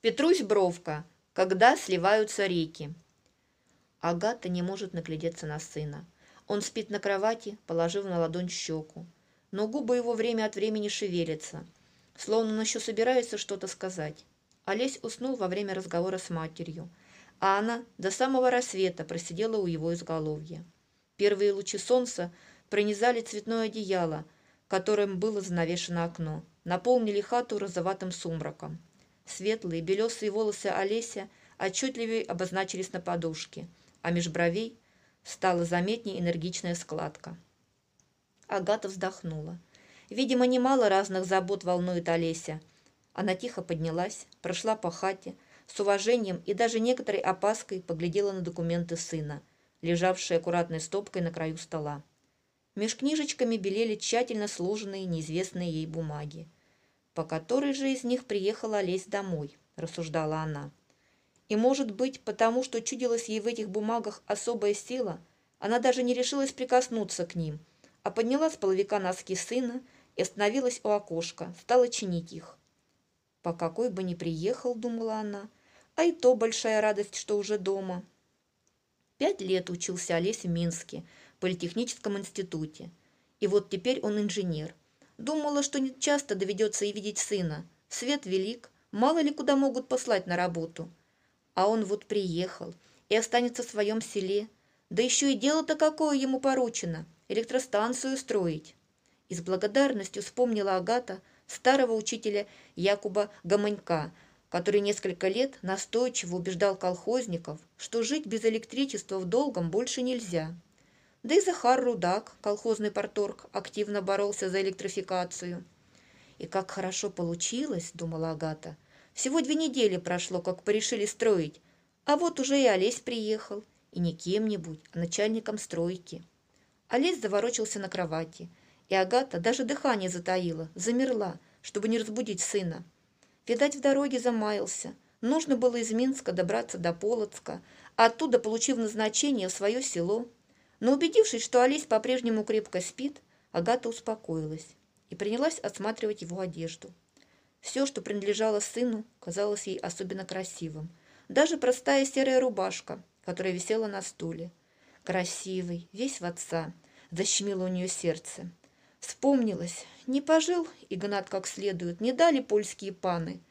Петрусь Бровка. Когда сливаются реки. Агата не может наглядеться на сына. Он спит на кровати, положив на ладонь щеку. Но губы его время от времени шевелятся, словно он еще собирается что-то сказать. Олесь уснул во время разговора с матерью, а она до самого рассвета просидела у его изголовья. Первые лучи солнца пронизали цветное одеяло, которым было занавешено окно, наполнили хату розоватым сумраком. Светлые белесые волосы Олеся отчетливее обозначились на подушке, а меж бровей стала заметнее энергичная складка. Агата вздохнула. Видимо, немало разных забот волнует Олеся. Она тихо поднялась, прошла по хате, с уважением и даже некоторой опаской поглядела на документы сына, лежавшие аккуратной стопкой на краю стола. Меж книжечками белели тщательно сложенные неизвестные ей бумаги. «По которой же из них приехала Олесь домой?» – рассуждала она. И, может быть, потому что чудилась ей в этих бумагах особая сила, она даже не решилась прикоснуться к ним, а подняла с половика носки сына и остановилась у окошка, стала чинить их. «По какой бы ни приехал, — думала она, — а и то большая радость, что уже дома». 5 лет учился Олесь в Минске, в политехническом институте. И вот теперь он инженер. Думала, что не часто доведется и видеть сына. Свет велик, мало ли куда могут послать на работу. А он вот приехал и останется в своем селе. Да еще и дело-то какое ему поручено – электростанцию строить. И с благодарностью вспомнила Агата старого учителя Якуба Гомонька, который несколько лет настойчиво убеждал колхозников, что жить без электричества в долгом больше нельзя. Да и Захар Рудак, колхозный парторг, активно боролся за электрификацию. «И как хорошо получилось, — думала Агата, — всего 2 недели прошло, как порешили строить, а вот уже и Олесь приехал, и не кем-нибудь, а начальником стройки». Олесь заворочился на кровати, и Агата даже дыхание затаила, замерла, чтобы не разбудить сына. Видать, в дороге замаялся. Нужно было из Минска добраться до Полоцка, а оттуда, получив назначение, в свое село. Но убедившись, что Олесь по-прежнему крепко спит, Агата успокоилась и принялась осматривать его одежду. Все, что принадлежало сыну, казалось ей особенно красивым. Даже простая серая рубашка, которая висела на стуле. Красивый, весь в отца, защемило у нее сердце. Вспомнилось, не пожил Игнат как следует, не дали польские паны.